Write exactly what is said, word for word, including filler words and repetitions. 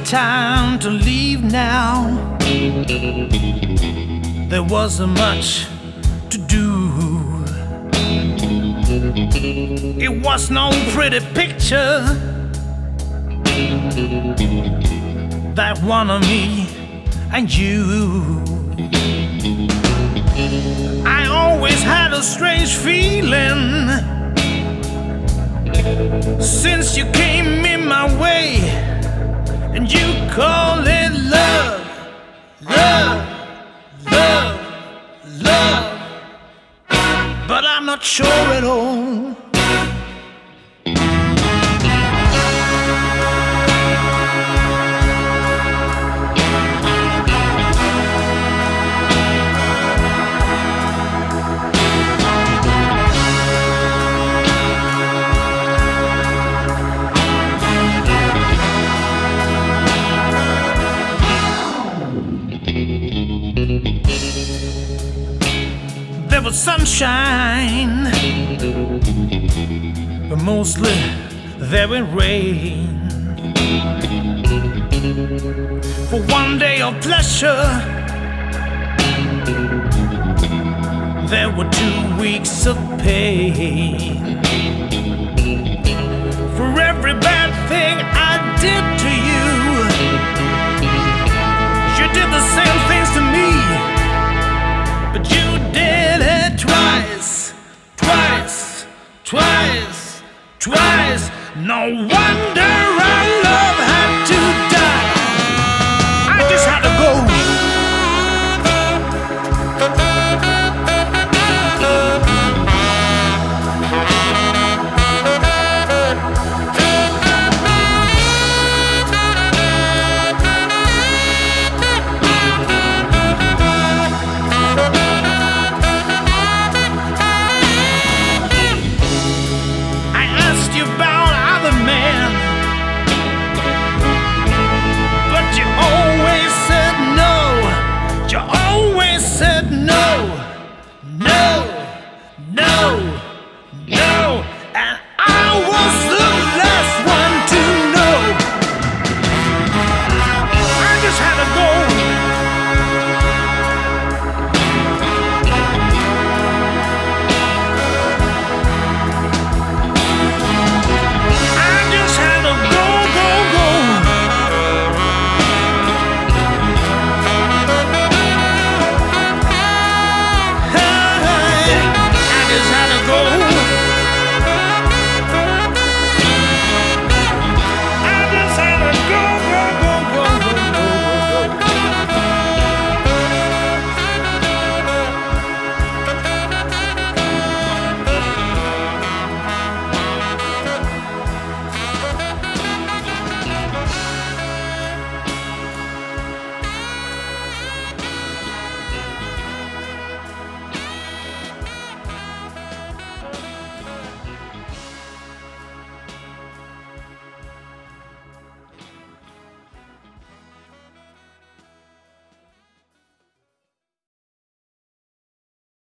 time to leave now. There wasn't much to do. It was no pretty picture, that one of me and you. I always had a strange feeling since you came in my way, and you call it love, love, love, love, but I'm not sure at all. There was sunshine, but mostly there was rain. For one day of pleasure, there were two weeks of pain. For every bad thing I did to you, you did the same things to me, but you did it twice, twice, twice, twice. No one